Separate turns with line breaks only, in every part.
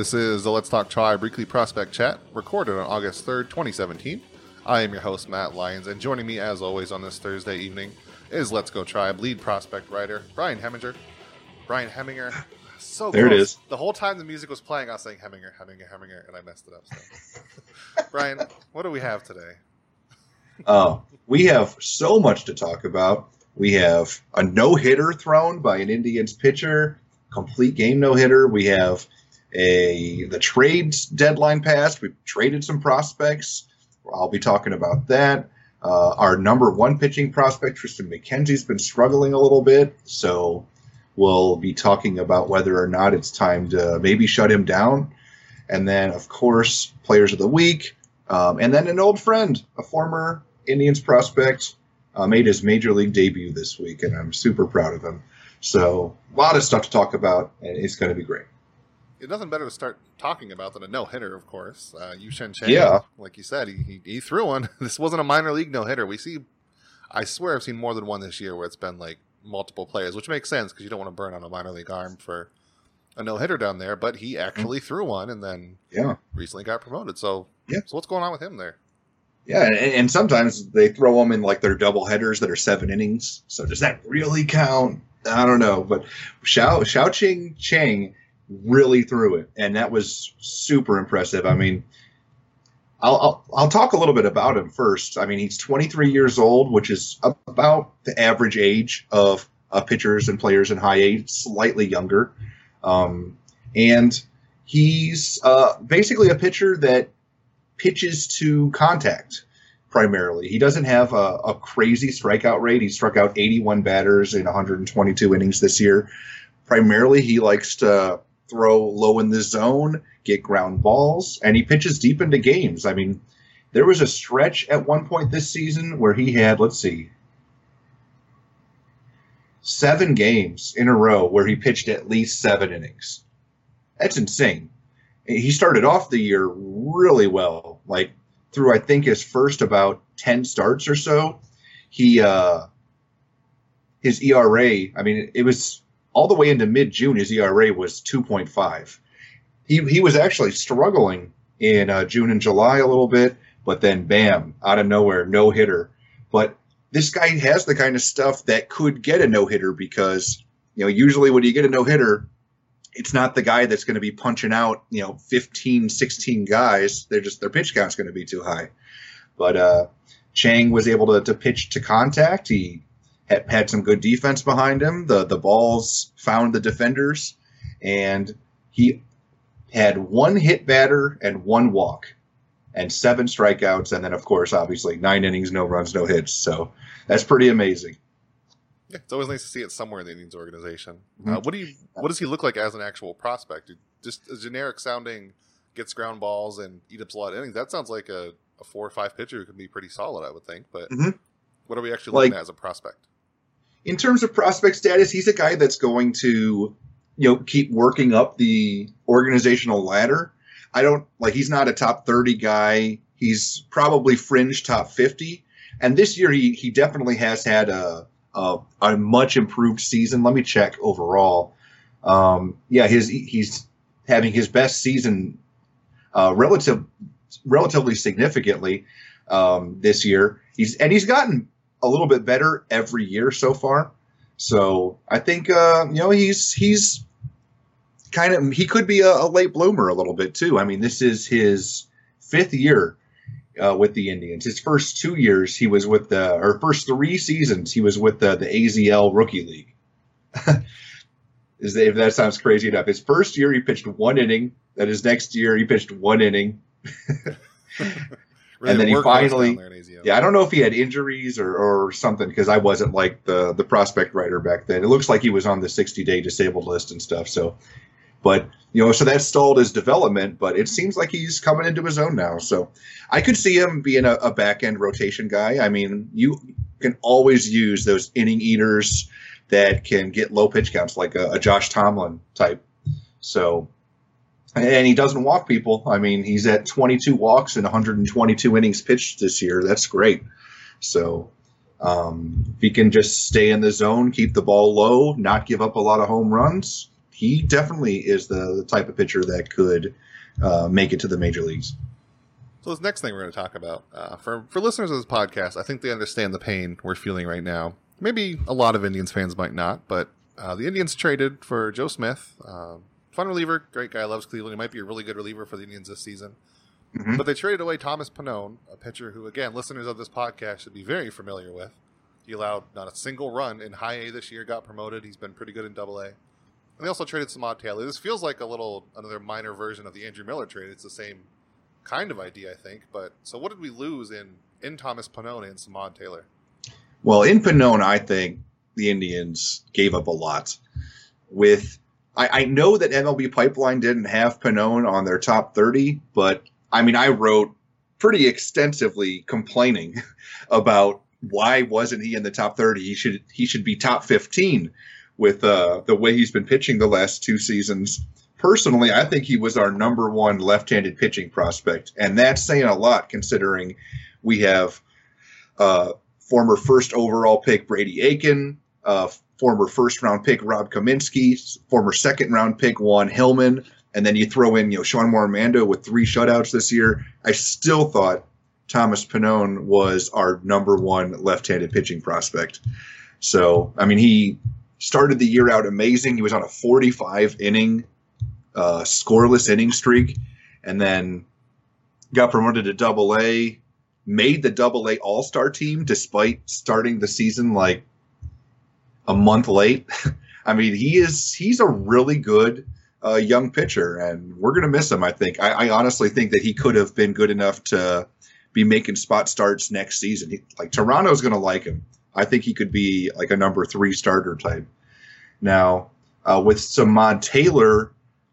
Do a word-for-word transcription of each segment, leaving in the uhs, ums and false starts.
This is the Let's Talk Tribe Weekly Prospect Chat, recorded on August third, twenty seventeen. I am your host, Matt Lyons, and joining me as always on this Thursday evening is Let's Go Tribe lead prospect writer, Brian Heminger. Brian Heminger, so
there
close.
It is.
The whole time the music was playing, I was saying Heminger, Heminger, Heminger, and I messed it up. So. Brian, what do we have today?
Uh, we have so much to talk about. We have a no-hitter thrown by an Indians pitcher, complete game no-hitter. We have a the trades deadline passed. We've traded some prospects. I'll be talking about that. Uh, our number one pitching prospect, Triston McKenzie's been struggling a little bit, so we'll be talking about whether or not it's time to maybe shut him down. And then, of course, players of the week. Um, and then an old friend, a former Indians prospect, uh, made his major league debut this week, and I'm super proud of him. So a lot of stuff to talk about, and it's going to be great.
There's nothing better to start talking about than a no-hitter, of course. Uh, Yu-Shen Chang,
yeah.
like you said, he, he he threw one. This wasn't a minor league no-hitter. We see, I swear I've seen more than one this year where it's been like multiple players, which makes sense because you don't want to burn on a minor league arm for a no-hitter down there. But he actually mm-hmm. threw one and then
yeah.
recently got promoted. So,
yeah.
so what's going on with him there?
Yeah, and, and sometimes they throw them in like their double headers that are seven innings. So does that really count? I don't know. But Xiao, Xiaoqing Chang really threw it, and that was super impressive. I mean, I'll, I'll I'll talk a little bit about him first. I mean, he's twenty-three years old, which is about the average age of uh, pitchers and players in high A, slightly younger. Um, and he's uh, basically a pitcher that pitches to contact primarily. He doesn't have a, a crazy strikeout rate. He struck out eighty-one batters in one hundred twenty-two innings this year. Primarily, he likes to throw low in the zone, get ground balls, and he pitches deep into games. I mean, there was a stretch at one point this season where he had, let's see, seven games in a row where he pitched at least seven innings. That's insane. He started off the year really well, like through, I think, his first about ten starts or so. He, uh, his E R A, I mean, it was all the way into mid-June, his E R A was two point five. He he was actually struggling in uh, June and July a little bit, but then bam, out of nowhere, no-hitter. But this guy has the kind of stuff that could get a no-hitter because, you know, usually when you get a no-hitter, it's not the guy that's going to be punching out, you know, fifteen, sixteen guys. They're just, their pitch count's going to be too high. But uh, Chang was able to, to pitch to contact. He had, had some good defense behind him. The the balls found the defenders, and he had one hit batter and one walk and seven strikeouts. And then, of course, obviously nine innings, no runs, no hits. So that's pretty amazing.
Yeah, it's always nice to see it somewhere in the Indians organization. Mm-hmm. Uh, what do you? What does he look like as an actual prospect? Just a generic sounding, gets ground balls and eats up a lot of innings. That sounds like a, a four or five pitcher who could be pretty solid, I would think. But mm-hmm. what are we actually looking like, at as a prospect?
In terms of prospect status, he's a guy that's going to, you know, keep working up the organizational ladder. I don't like. He's not a top thirty guy. He's probably fringe top fifty. And this year, he he definitely has had a. Uh, a much improved season. Let me check overall. Um, yeah, his he's having his best season uh, relative, relatively significantly um, this year. He's and he's gotten a little bit better every year so far. So I think uh, you know he's he's kind of he could be a, a late bloomer a little bit too. I mean, this is his fifth year. Uh, with the Indians. His first two years, he was with the, or first three seasons, he was with the, the A Z L Rookie League. Is that, if that sounds crazy enough. His first year, he pitched one inning. Then his next year, he pitched one inning.
really
and then he finally, yeah, I don't know if he had injuries or, or something, because I wasn't like the, the prospect writer back then. It looks like he was on the sixty-day disabled list and stuff. So, but, you know, so that stalled his development, but it seems like he's coming into his own now. So I could see him being a, a back-end rotation guy. I mean, you can always use those inning eaters that can get low pitch counts, like a, a Josh Tomlin type. So, and he doesn't walk people. I mean, he's at twenty-two walks and one hundred twenty-two innings pitched this year. That's great. So um, if he can just stay in the zone, keep the ball low, not give up a lot of home runs, he definitely is the, the type of pitcher that could uh, make it to the major leagues.
So this next thing we're going to talk about, uh, for for listeners of this podcast, I think they understand the pain we're feeling right now. Maybe a lot of Indians fans might not, but uh, the Indians traded for Joe Smith, uh, fun reliever, great guy, loves Cleveland. He might be a really good reliever for the Indians this season. Mm-hmm. But they traded away Thomas Pannone, a pitcher who, again, listeners of this podcast should be very familiar with. He allowed not a single run in high A this year, got promoted. He's been pretty good in double A. And they also traded Samad Taylor. This feels like a little, another minor version of the Andrew Miller trade. It's the same kind of idea, I think. But so what did we lose in, in Thomas Pannone and Samad Taylor?
Well, in Pannone, I think the Indians gave up a lot. With I, I know that M L B Pipeline didn't have Pannone on their top thirty, but I mean, I wrote pretty extensively complaining about why wasn't he in the top thirty? He should he should be top fifteen with uh, the way he's been pitching the last two seasons. Personally, I think he was our number one left-handed pitching prospect, and that's saying a lot considering we have uh, former first overall pick Brady Aiken, uh, former first-round pick Rob Kaminsky, former second-round pick Juan Hillman, and then you throw in, you know, Sean Mormando with three shutouts this year. I still thought Thomas Pannone was our number one left-handed pitching prospect. So, I mean, he started the year out amazing. He was on a forty-five inning uh, scoreless inning streak, and then got promoted to double A, made the double A all-star team despite starting the season like a month late. I mean, he is he's a really good uh, young pitcher, and we're going to miss him, I think. I, I honestly think that he could have been good enough to be making spot starts next season. He, like, Toronto's going to like him. I think he could be like a number three starter type. Now, uh, with Samad Taylor,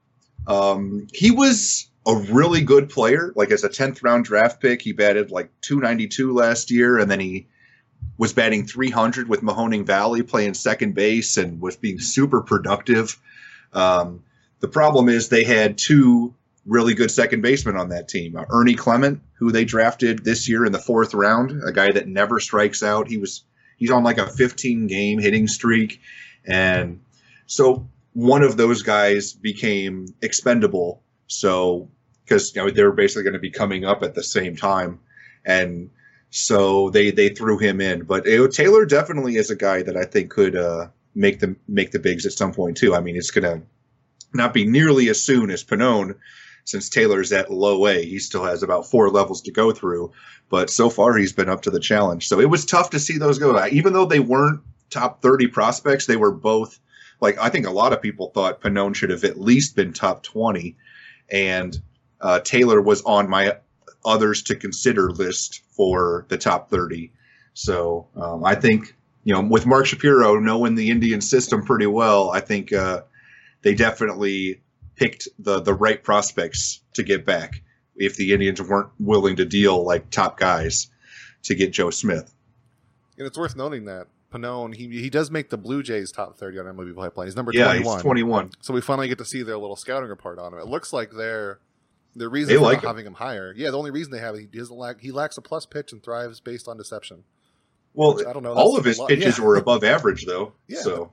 um, he was a really good player. Like, as a tenth round draft pick, he batted like two ninety-two last year, and then he was batting three hundred with Mahoning Valley, playing second base, and was being super productive. Um, the problem is they had two really good second basemen on that team. Uh, Ernie Clement, who they drafted this year in the fourth round, a guy that never strikes out. He was he's on like a fifteen game hitting streak, and so one of those guys became expendable. So because, you know, they were basically going to be coming up at the same time, and so they they threw him in. But you know, Taylor definitely is a guy that I think could uh, make the make the bigs at some point too. I mean, it's going to not be nearly as soon as Pannone, since Taylor's at low A. He still has about four levels to go through, but so far he's been up to the challenge. So it was tough to see those go. Even though they weren't top thirty prospects, they were both, like, I think a lot of people thought Pannone should have at least been top twenty, and uh, Taylor was on my others to consider list for the top thirty. So um, I think, you know, with Mark Shapiro knowing the Indian system pretty well, I think uh, they definitely picked the the right prospects to get back if the Indians weren't willing to deal like top guys to get Joe Smith.
And it's worth noting that Pannone, he he does make the Blue Jays top thirty on M L B Pipeline. He's number
yeah,
twenty-one.
He's twenty-one.
So we finally get to see their little scouting report on him. It looks like they're the reason for
like
not having him higher. Yeah, the only reason they have it, he doesn't lack he lacks a plus pitch and thrives based on deception.
Well,
Which, I don't know,
all of his pitches
yeah.
were above average though.
Yeah.
So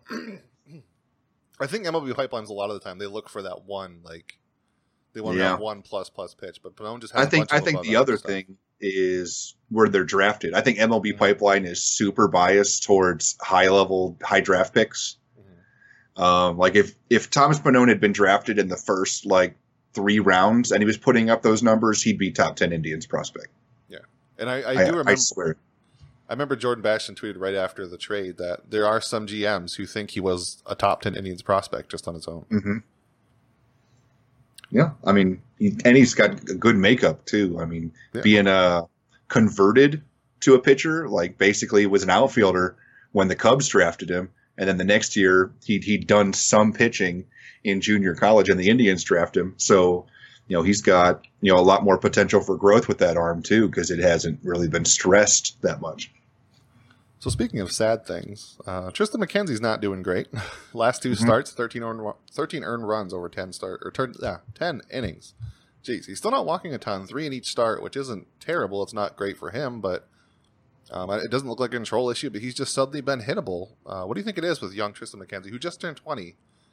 I think M L B Pipelines a lot of the time they look for that one, like they want
yeah.
that one plus plus pitch, but Pannone just has
I think
a bunch
I
of
think
above
the other
stuff.
thing is where they're drafted. I think M L B
Mhm.
Pipeline is super biased towards high level, high draft picks.
Mhm.
Um, like if if Thomas Pannone had been drafted in the first like three rounds and he was putting up those numbers, he'd be top ten Indians prospect.
Yeah, and I, I
I,
do remember.
I swear.
I remember Jordan Bastion tweeted right after the trade that there are some G Ms who think he was a top ten Indians prospect just on his own.
Mm-hmm. Yeah, I mean, he, and he's got a good makeup too. I mean,
Yeah.
being uh, converted to a pitcher, like basically was an outfielder when the Cubs drafted him, and then the next year he'd he'd done some pitching in junior college, and the Indians drafted him. So, you know, he's got, you know, a lot more potential for growth with that arm too, because it hasn't really been stressed that much.
So speaking of sad things, uh, Tristan McKenzie's not doing great. Last two
Mm-hmm.
starts, thirteen earned, thirteen earned runs over ten start or turn, yeah, ten innings. Jeez, he's still not walking a ton, three in each start, which isn't terrible. It's not great for him, but um, it doesn't look like a control issue. But he's just suddenly been hittable. Uh, what do you think it is with young Tristan McKenzie, who just turned twenty?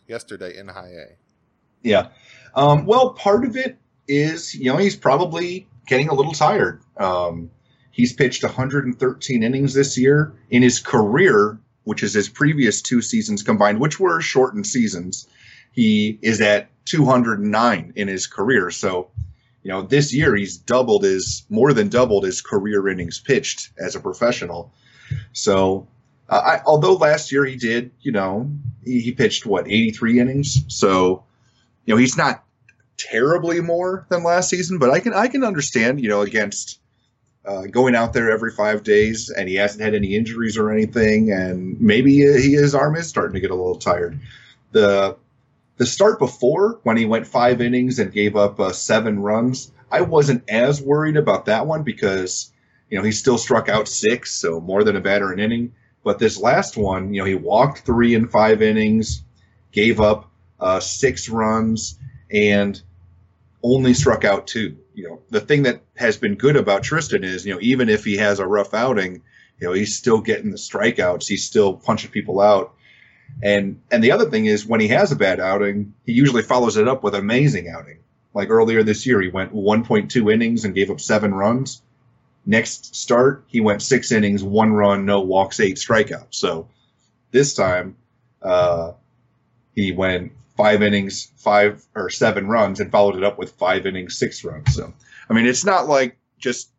yesterday in high A.
Yeah. Um, well, part of it is, you know, he's probably getting a little tired. Um, he's pitched one hundred thirteen innings this year. In his career, which is his previous two seasons combined, which were shortened seasons, he is at two hundred nine in his career. So, you know, this year he's doubled his, more than doubled his career innings pitched as a professional. So, uh, I, although last year he did, you know, he, he pitched, what, eighty-three innings? So, you know, he's not terribly more than last season, but I can I can understand, you know, against uh, going out there every five days, and he hasn't had any injuries or anything, and maybe he, his arm is starting to get a little tired. The the start before, when he went five innings and gave up uh, seven runs, I wasn't as worried about that one because, you know, he still struck out six, so more than a batter an inning. But this last one, you know, he walked three in five innings, gave up uh, six runs, and only struck out two. You know, the thing that has been good about Tristan is, you know, even if he has a rough outing, you know, he's still getting the strikeouts. He's still punching people out. And and the other thing is, when he has a bad outing, he usually follows it up with an amazing outing. Like earlier this year, he went one point two innings and gave up seven runs. Next start, he went six innings, one run, no walks, eight strikeouts. So this time, uh, he went five innings, five or seven runs, and followed it up with five innings, six runs. So, I mean, it's not like just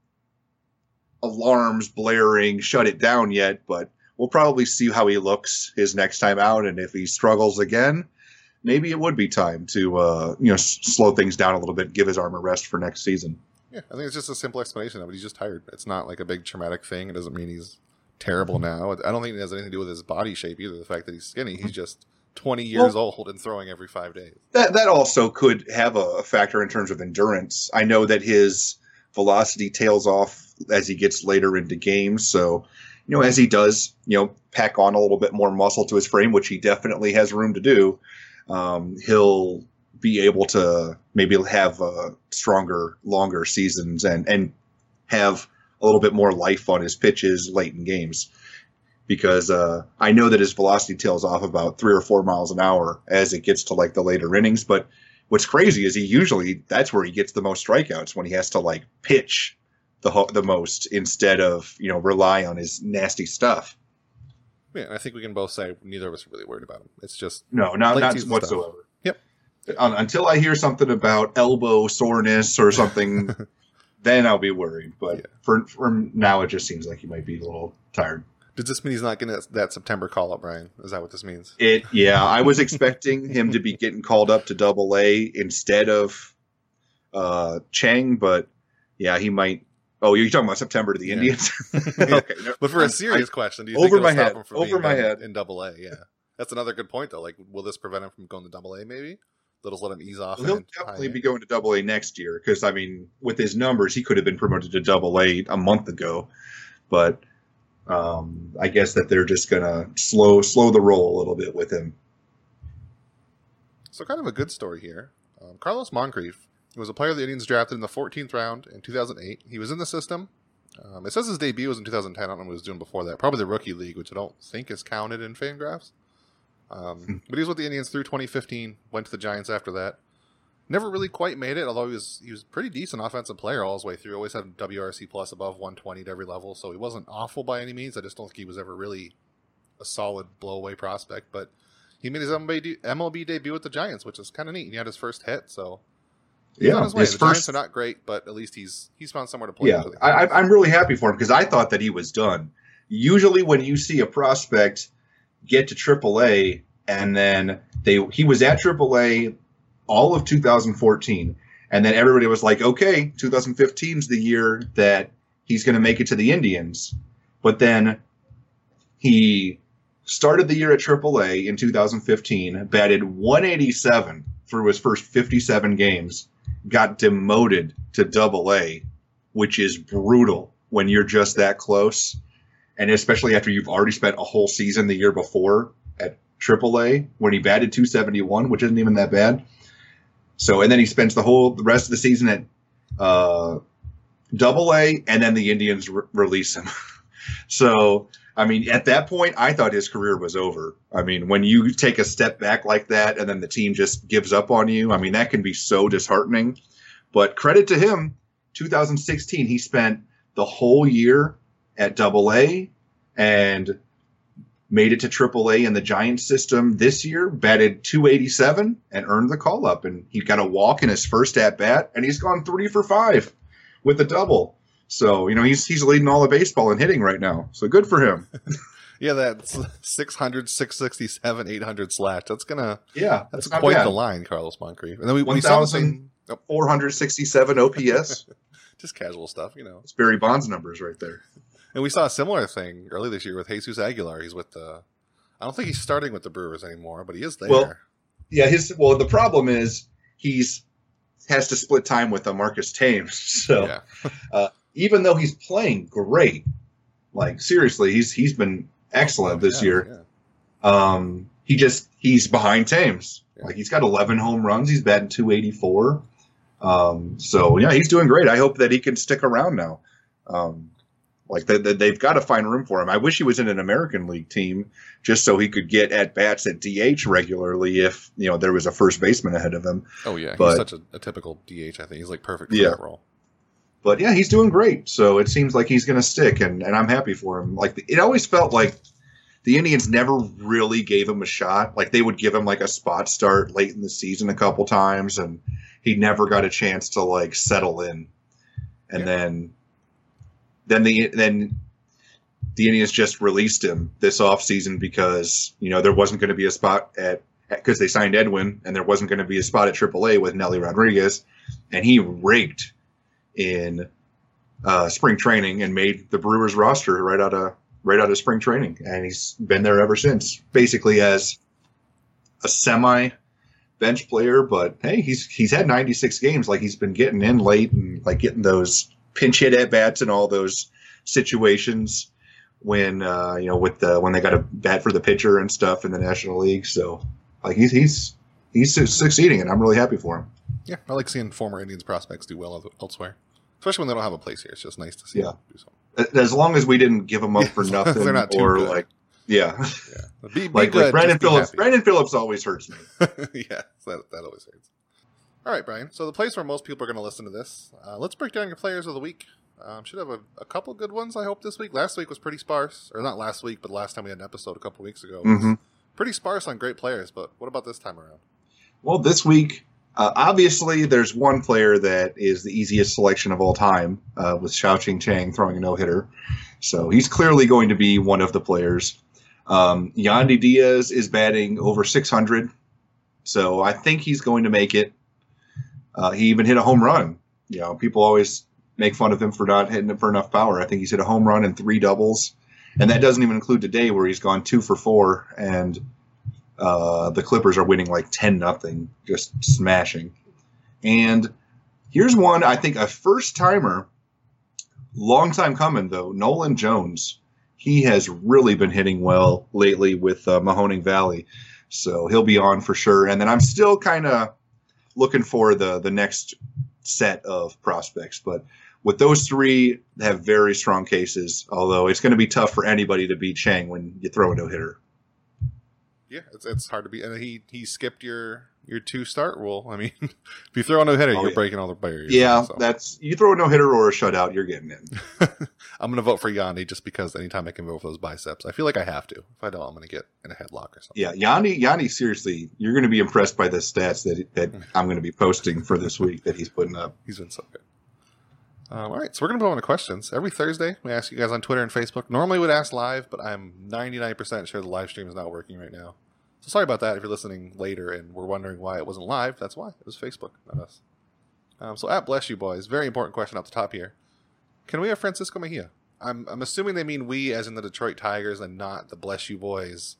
alarms blaring, shut it down yet, but we'll probably see how he looks his next time out. And if he struggles again, maybe it would be time to, uh, you know, s- slow things down a little bit, give his arm a rest for next season.
Yeah, I think it's just a simple explanation of it. He's just tired. It's not like a big traumatic thing. It doesn't mean he's terrible now. I don't think it has anything to do with his body shape either. The fact that he's skinny, he's just twenty years well, old and throwing every five days. That
that also could have a factor in terms of endurance. I know that his velocity tails off as he gets later into games. So, you know, as he does, you know, pack on a little bit more muscle to his frame, which he definitely has room to do, um, he'll be able to maybe have uh, stronger, longer seasons and, and have a little bit more life on his pitches late in games. Because uh, I know that his velocity tails off about three or four miles an hour as it gets to like the later innings. But what's crazy is he usually, that's where he gets the most strikeouts, when he has to like pitch the ho- the most instead of, you know, rely on his nasty stuff.
Yeah, I think we can both say neither of us are really worried about him. It's just
no, not, not whatsoever. Stuff. Yep. Um, until I hear something about elbow soreness or something, then I'll be worried. But yeah. for for now, it just seems like he might be a little tired.
Does this mean he's not getting that September call up, Brian? Is that what this means?
It yeah, I was expecting him to be getting called up to Double A instead of uh, Chang, but yeah, he might. Oh, you're talking about September to the yeah. Indians?
Okay, no, but for a serious I, question, do you
over
think
my
it'll
head,
stop him from
over
being
my head
in Double A? Yeah, that's another good point though. Like, will this prevent him from going to Double A? Maybe they'll just let him ease off.
Well, he'll definitely be going to Double A next year because I mean, with his numbers, he could have been promoted to Double A a month ago, but. Um, I guess that they're just gonna slow slow the roll a little bit with him.
So kind of a good story here. Um, Carlos Moncrief was a player the Indians drafted in the fourteenth round in two thousand eight. He was in the system. Um, it says his debut was in two thousand ten. I don't know what he was doing before that. Probably the rookie league, which I don't think is counted in Fangraphs. Um, but he was with the Indians through twenty fifteen. Went to the Giants after that. Never really quite made it, although he was he was a pretty decent offensive player all his way through. Always had W R C plus above one twenty at every level, so he wasn't awful by any means. I just don't think he was ever really a solid blow-away prospect. But he made his M L B debut with the Giants, which is kind of neat. He had his first hit, so he's
yeah,
on his way.
His
the
first...
Giants are not great, but at least he's he's found somewhere to play.
Yeah, I, I'm really happy for him because I thought that he was done. Usually when you see a prospect get to triple A and then they he was at triple A all of two thousand fourteen. And then everybody was like, okay, two thousand fifteen is the year that he's going to make it to the Indians. But then he started the year at triple A in two thousand fifteen, batted one eighty-seven through his first fifty-seven games, got demoted to double A, which is brutal when you're just that close. And especially after you've already spent a whole season the year before at triple A, when he batted two seventy-one, which isn't even that bad. So, and then he spends the whole the rest of the season at uh, Double A, and then the Indians re- release him. So, I mean, at that point, I thought his career was over. I mean, when you take a step back like that and then the team just gives up on you, I mean, that can be so disheartening. But credit to him, two thousand sixteen, he spent the whole year at Double A and made it to Triple A in the Giants system this year, batted two eighty-seven and earned the call-up. And he got a walk in his first at-bat, and he's gone three for five with a double. So, you know, he's he's leading all of baseball in hitting right now. So good for him.
Yeah, that's six hundred, six sixty-seven, eight hundred slash. That's going to
yeah,
that's,
that's
quite
bad.
the line, Carlos Moncrief. And then we, we saw the same, oh.
four hundred sixty-seven O P S.
Just casual stuff, you know.
It's Barry Bonds numbers right there.
And we saw a similar thing early this year with Jesus Aguilar. He's with the I don't think he's starting with the Brewers anymore, but he is there.
Well, yeah, his well the problem is he's has to split time with uh, Marcus Thames. So
yeah.
uh, even though he's playing great, like seriously, he's he's been excellent oh, this
yeah,
year.
Yeah.
Um, he just he's behind Thames.
Yeah.
Like he's got eleven home runs. He's batting two eighty-four. Um, so yeah, he's doing great. I hope that he can stick around now. Um, like they, they, they've got to find room for him. I wish he was in an American League team just so he could get at bats at D H regularly if you know there was a first baseman ahead of him.
Oh yeah,
but,
he's such a, a typical D H. I think he's like perfect for
yeah.
that role.
But yeah, he's doing great. So it seems like he's going to stick, and, and I'm happy for him. Like it always felt like the Indians never really gave him a shot. Like they would give him like a spot start late in the season a couple times, and he never got a chance to like settle in. And yeah. then, then the then the Indians just released him this offseason because you know there wasn't going to be a spot at because they signed Edwin, and there wasn't going to be a spot at Triple A with Nelly Rodriguez, and he raked in uh, spring training and made the Brewers roster right out of right out of spring training, and he's been there ever since, basically as a semi bench player. But hey, he's he's had ninety-six games. Like he's been getting in late and like getting those pinch hit at bats and all those situations when uh, you know with the when they got a bat for the pitcher and stuff in the National League. So like he's he's he's succeeding, and I'm really happy for him.
Yeah, I like seeing former Indians prospects do well elsewhere, especially when they don't have a place here. It's just nice to see
yeah.
them do something.
As long as we didn't give them up for nothing,
they're not too
or
good.
like, yeah,
yeah. Be, be
like,
good,
like Brandon Phillips.
happy.
Brandon Phillips always hurts me.
yeah, that that always hurts. All right, Brian. So the place where most people are going to listen to this, uh, let's break down your players of the week. Um, should have a, a couple good ones, I hope, this week. Last week was pretty sparse, or not last week, but last time we had an episode a couple weeks ago was
mm-hmm.
pretty sparse on great players. But what about this time around?
Well, this week. Uh, obviously, there's one player that is the easiest selection of all time, uh, with Xiao-Ching Chang throwing a no-hitter. So he's clearly going to be one of the players. Um, Yandy Diaz is batting over six hundred, so I think he's going to make it. Uh, he even hit a home run. You know, people always make fun of him for not hitting it for enough power. I think he's hit a home run and three doubles, and that doesn't even include today where he's gone two for four and Uh, the Clippers are winning like ten nothing, just smashing. And here's one, I think a first-timer, long time coming, though, Nolan Jones. He has really been hitting well lately with uh, Mahoning Valley, so he'll be on for sure. And then I'm still kind of looking for the, the next set of prospects. But with those three, they have very strong cases, although it's going to be tough for anybody to beat Chang when you throw a no-hitter.
Yeah, it's it's hard to beat. And he he skipped your your two start rule. I mean, if you throw a no hitter, oh, you're yeah. breaking all the barriers.
Yeah,
so.
that's you throw a no hitter or a shutout, you're getting in.
I'm gonna vote for Yandy just because anytime I can vote for those biceps, I feel like I have to. If I don't, I'm gonna get in a headlock or something.
Yeah, Yandy, Yandy, seriously, you're gonna be impressed by the stats that that I'm gonna be posting for this week that he's putting up.
He's been so good. Um, all right, so we're going to go on to questions. Every Thursday, we ask you guys on Twitter and Facebook. Normally we'd ask live, but I'm ninety-nine percent sure the live stream is not working right now. So sorry about that if you're listening later and we're wondering why it wasn't live. That's why. It was Facebook, not us. Um, so at Bless You Boys, very important question up the top here. Can we have Francisco Mejia? I'm, I'm assuming they mean we as in the Detroit Tigers and not the Bless You Boys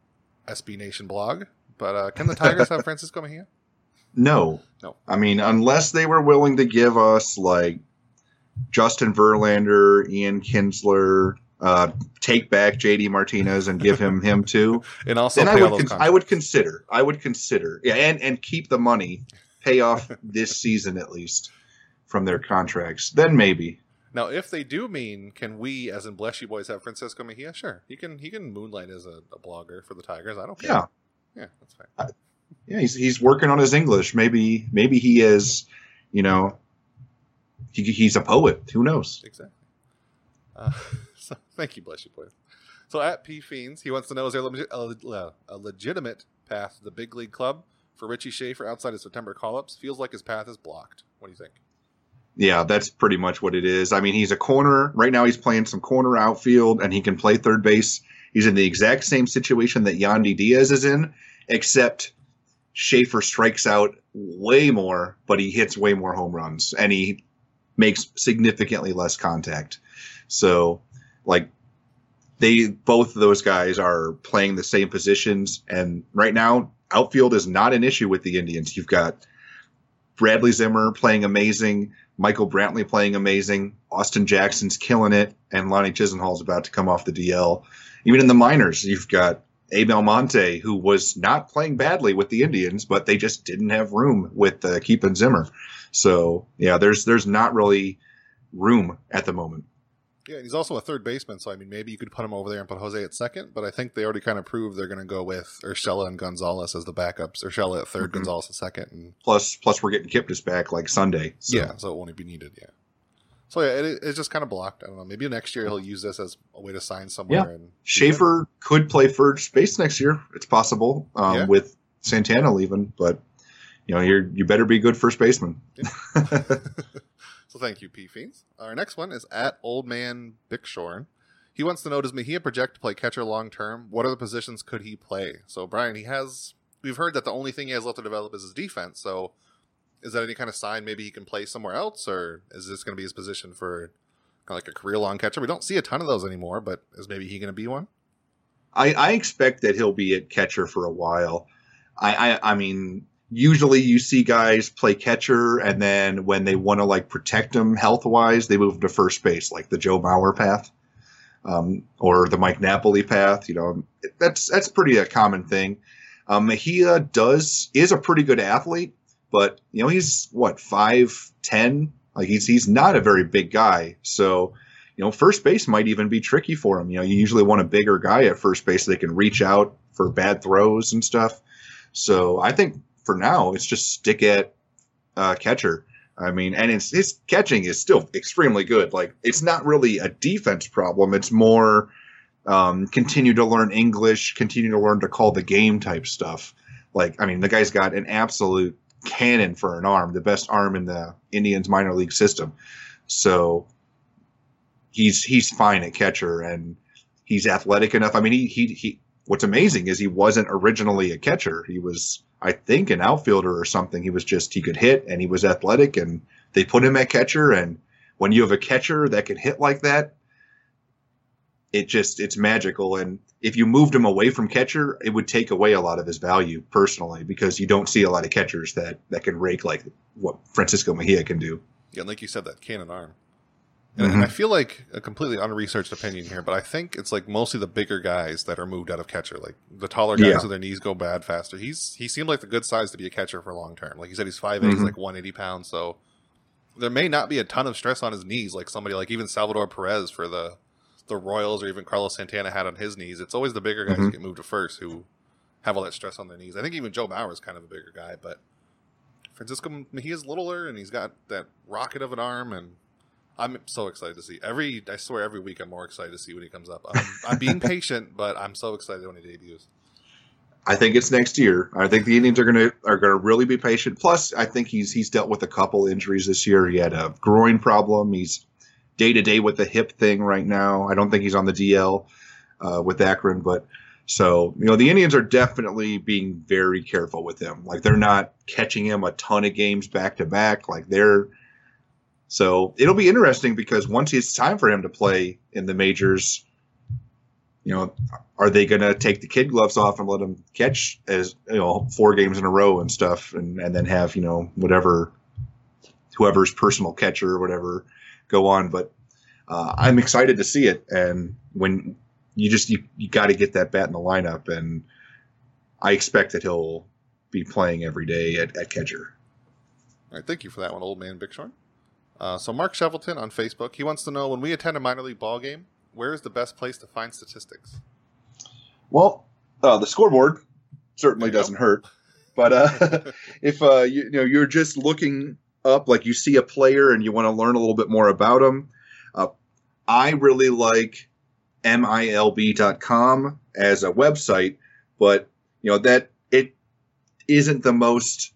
S B Nation blog. But uh, can the Tigers have Francisco Mejia?
No.
No.
I mean, unless they were willing to give us, like, Justin Verlander, Ian Kinsler, uh, take back J D Martinez and give him him too.
And also
then
pay
I
all
would
those
con- I would consider. I would consider. Yeah, and, and keep the money, pay off this season at least from their contracts. Then maybe.
Now, if they do mean, can we, as in Bless You Boys, have Francisco Mejia? Sure, he can. He can moonlight as a, a blogger for the Tigers. I don't care.
Yeah,
yeah, that's fine.
Uh, yeah, he's he's working on his English. Maybe maybe he is, you know, he, he's a poet. Who knows?
Exactly. Uh, so, thank you, Bless You Boys. So at P Fiends, he wants to know, is there a, a legitimate path to the big league club for Richie Schaefer outside of September call-ups? Feels like his path is blocked. What do you think?
Yeah, that's pretty much what it is. I mean, he's a corner. Right now he's playing some corner outfield, and he can play third base. He's in the exact same situation that Yandy Diaz is in, except Schaefer strikes out way more, but he hits way more home runs, and he makes significantly less contact. So, like, they both of those guys are playing the same positions, and right now outfield is not an issue with the Indians. You've got Bradley Zimmer playing amazing, Michael Brantley playing amazing, Austin Jackson's killing it, and Lonnie Chisenhall's about to come off the D L. Even in the minors, you've got Abe Almonte, who was not playing badly with the Indians, but they just didn't have room with uh, keeping Zimmer. So, yeah, there's there's not really room at the moment.
Yeah, he's also a third baseman, so I mean, maybe you could put him over there and put Jose at second, but I think they already kind of proved they're going to go with Urshela and Gonzalez as the backups. Urshela at third, mm-hmm. Gonzalez at second. And
plus, plus we're getting Kipnis back like Sunday.
So. Yeah, so it won't be needed, yeah. So yeah, it, it's just kind of blocked. I don't know. Maybe next year he'll use this as a way to sign somewhere.
Yeah.
And
Schaefer could play first base next year. It's possible um, yeah. with Santana leaving, but you know, you're you better be good first baseman.
Yeah. So thank you, P Fiends. Our next one is at Old Man Bickshorn. He wants to know, does Mejia project to play catcher long term? What other positions could he play? So Brian, he has. We've heard that the only thing he has left to develop is his defense. So. Is that any kind of sign maybe he can play somewhere else, or is this going to be his position for kind of like a career-long catcher? We don't see a ton of those anymore, but is maybe he going to be one?
I, I expect that he'll be at catcher for a while. I, I, I mean, usually you see guys play catcher, and then when they want to like protect him health-wise, they move to first base, like the Joe Mauer path, um, or the Mike Napoli path. You know, that's that's pretty a common thing. Um, Mejia does is a pretty good athlete. But, you know, he's, what, five ten? Like, he's he's not a very big guy. So, you know, first base might even be tricky for him. You know, you usually want a bigger guy at first base so they can reach out for bad throws and stuff. So I think for now it's just stick at uh, catcher. I mean, and it's, his catching is still extremely good. Like, it's not really a defense problem. It's more um, continue to learn English, continue to learn to call the game type stuff. Like, I mean, the guy's got an absolute cannon for an arm, the best arm in the Indians minor league system. So he's he's fine at catcher, and he's athletic enough. I mean, he he he. What's amazing is he wasn't originally a catcher. He was, I think, an outfielder or something. He was just he could hit, and he was athletic, and they put him at catcher. And when you have a catcher that can hit like that, it just it's magical. And if you moved him away from catcher, it would take away a lot of his value personally, because you don't see a lot of catchers that, that can rake like what Francisco Mejia can do.
Yeah, like you said, that cannon arm. And, mm-hmm. and I feel like a completely unresearched opinion here, but I think it's like mostly the bigger guys that are moved out of catcher. Like the taller guys yeah. with their knees go bad faster. He's He seemed like the good size to be a catcher for long term. Like you said, he's five eight, mm-hmm. he's like one hundred eighty pounds. So there may not be a ton of stress on his knees like somebody like even Salvador Perez for the the Royals or even Carlos Santana had on his knees. It's always the bigger guys mm-hmm. who get moved to first who have all that stress on their knees. I think even Joe Mauer is kind of a bigger guy, but Francisco Mejia's littler, and he's got that rocket of an arm, and I'm so excited to see. Every I swear every week I'm more excited to see when he comes up. I'm, I'm being patient, but I'm so excited when he debuts.
I think it's next year. I think the Indians are gonna are gonna really be patient. Plus, I think he's he's dealt with a couple injuries this year. He had a groin problem. He's day to day with the hip thing right now. I don't think he's on the D L uh, with Akron, but so you know the Indians are definitely being very careful with him. Like they're not catching him a ton of games back to back. Like they're so it'll be interesting because once it's time for him to play in the majors, you know, are they going to take the kid gloves off and let him catch as you know four games in a row and stuff, and and then have you know whatever whoever's personal catcher or whatever go on, but uh, I'm excited to see it. And when you just you, you got to get that bat in the lineup, and I expect that he'll be playing every day at, at catcher.
All right, thank you for that one, Old Man Bickshorn. Uh, so Mark Shevelton on Facebook, he wants to know, when we attend a minor league ball game, where is the best place to find statistics?
Well, uh, the scoreboard certainly doesn't
go.
hurt. But uh, if uh, you, you know you're just looking up, like you see a player and you want to learn a little bit more about them, uh, I really like M I L B dot com as a website, but you know that it isn't the most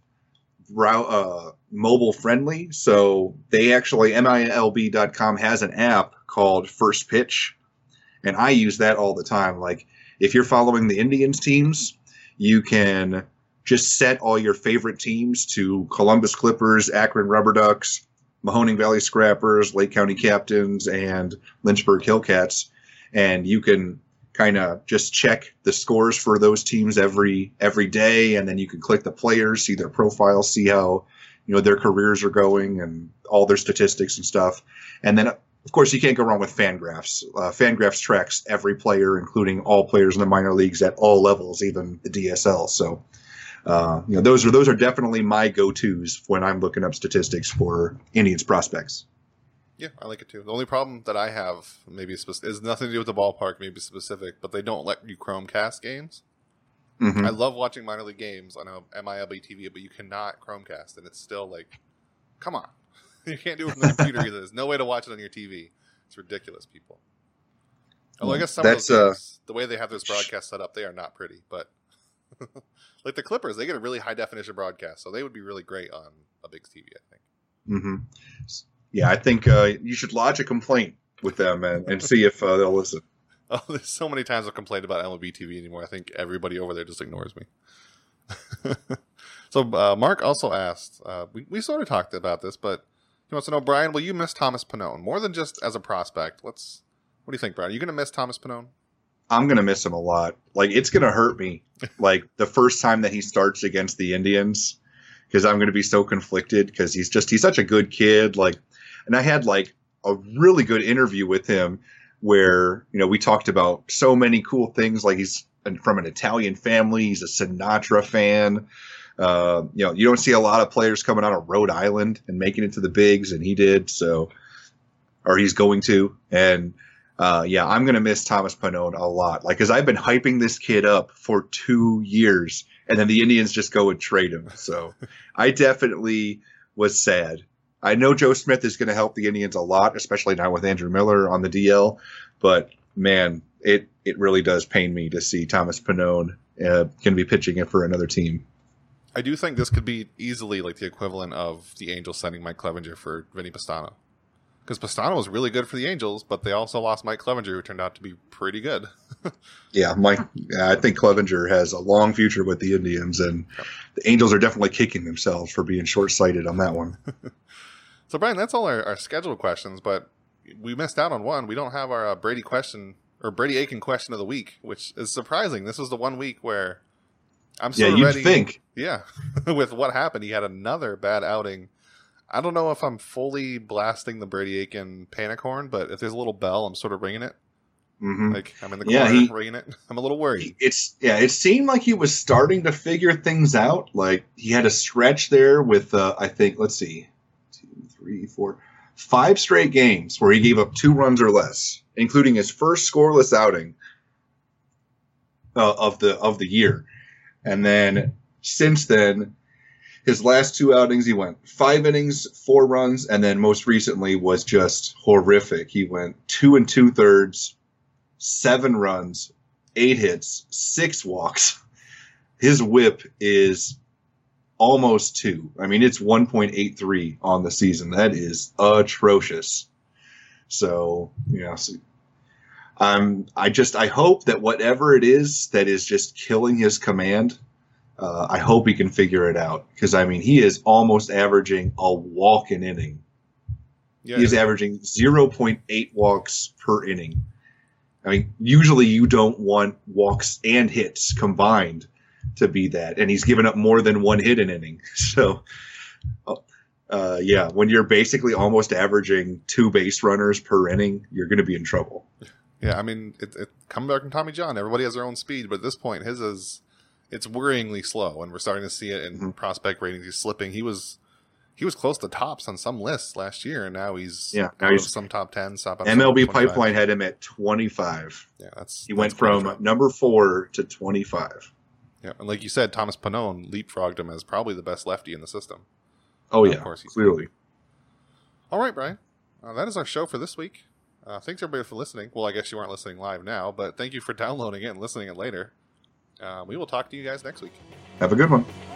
uh, mobile friendly. So they actually M I L B dot com has an app called First Pitch, and I use that all the time. Like if you're following the Indians teams, you can just set all your favorite teams to Columbus Clippers, Akron Rubber Ducks, Mahoning Valley Scrappers, Lake County Captains, and Lynchburg Hillcats, and you can kind of just check the scores for those teams every every day, and then you can click the players, see their profiles, see how you know their careers are going, and all their statistics and stuff. And then, of course, you can't go wrong with Fangraphs. Uh, Fangraphs tracks every player, including all players in the minor leagues at all levels, even the D S L. So, uh, you know, those are those are definitely my go-tos when I'm looking up statistics for Indians prospects.
Yeah, I like it too. The only problem that I have, maybe spec- is nothing to do with the ballpark, maybe specific, but they don't let you Chromecast games. Mm-hmm. I love watching minor league games on a M I L B T V, but you cannot Chromecast, and it's still like, come on. You can't do it from the computer either. There's no way to watch it on your T V. It's ridiculous, people. Although I guess some
That's,
of those games,
uh,
the way they have this broadcast set up, they are not pretty. But like the Clippers, they get a really high definition broadcast, so they would be really great on a big T V, I think.
Mm-hmm. Yeah, I think uh, you should lodge a complaint with them and, and see if uh, they'll listen.
Oh, there's so many times I've complained about M L B T V anymore. I think everybody over there just ignores me. So uh, Mark also asked, uh, we, we sort of talked about this, but he wants to know, Brian, will you miss Thomas Pannone? More than just as a prospect. Let's. What do you think, Brian? Are you going to miss Thomas Pannone?
I'm going to miss him a lot. Like, it's going to hurt me. Like, the first time that he starts against the Indians, because I'm going to be so conflicted because he's just, he's such a good kid. Like, and I had like a really good interview with him where, you know, we talked about so many cool things. Like he's from an Italian family. He's a Sinatra fan. Uh, you know, you don't see a lot of players coming out of Rhode Island and making it to the bigs, and he did. So, or he's going to. And uh, yeah, I'm going to miss Thomas Pannone a lot. Like, because I've been hyping this kid up for two years, and then the Indians just go and trade him. So I definitely was sad. I know Joe Smith is going to help the Indians a lot, especially now with Andrew Miller on the D L. But, man, it, it really does pain me to see Thomas Pannone uh, going to be pitching it for another team.
I do think this could be easily like the equivalent of the Angels sending Mike Clevenger for Vinny Pastano. Because Pastano was really good for the Angels, but they also lost Mike Clevenger, who turned out to be pretty good.
yeah, Mike. I think Clevenger has a long future with the Indians, and yep. The Angels are definitely kicking themselves for being short-sighted on that one.
So, Brian, that's all our, our scheduled questions, but we missed out on one. We don't have our uh, Brady question, or Brady Aiken question of the week, which is surprising. This was the one week where I'm sort
yeah,
of
you'd
ready.
think.
Yeah, with what happened. He had another bad outing. I don't know if I'm fully blasting the Brady Aiken panic horn, but if there's a little bell, I'm sort of ringing it. Mm-hmm. Like I'm in the corner yeah, he, ringing it. I'm a little worried.
It's yeah. It seemed like he was starting to figure things out. Like he had a stretch there with uh, I think let's see, two, three, four, five straight games where he gave up two runs or less, including his first scoreless outing uh, of the of the year, and then since then. His last two outings, he went five innings, four runs, and then most recently was just horrific. He went two and two thirds, seven runs, eight hits, six walks. His whip is almost two. I mean, it's one point eight three on the season. That is atrocious. So, you know, so, um, I just I hope that whatever it is that is just killing his command. Uh, I hope he can figure it out because, I mean, he is almost averaging a walk an inning. Yeah. He's averaging zero point eight walks per inning. I mean, usually you don't want walks and hits combined to be that. And he's given up more than one hit an inning. So, uh, yeah, when you're basically almost averaging two base runners per inning, you're going to be in trouble.
Yeah, I mean, it, it coming back from Tommy John, everybody has their own speed, but at this point, his is... It's worryingly slow, and we're starting to see it in mm-hmm. prospect ratings. He's slipping. He was he was close to tops on some lists last year, and now he's
yeah, now
out
he's
of some top ten. Top
M L B Pipeline had him at twenty-five.
Yeah, that's
he
that's
went from
rough.
number four to twenty-five.
Yeah, and like you said, Thomas Pannone leapfrogged him as probably the best lefty in the system.
Oh
uh,
yeah,
of course he's
clearly.
All right, Brian. Uh, that is our show for this week. Uh, thanks everybody for listening. Well, I guess you aren't listening live now, but thank you for downloading it and listening it later. Uh, we will talk to you guys next week.
Have a good one.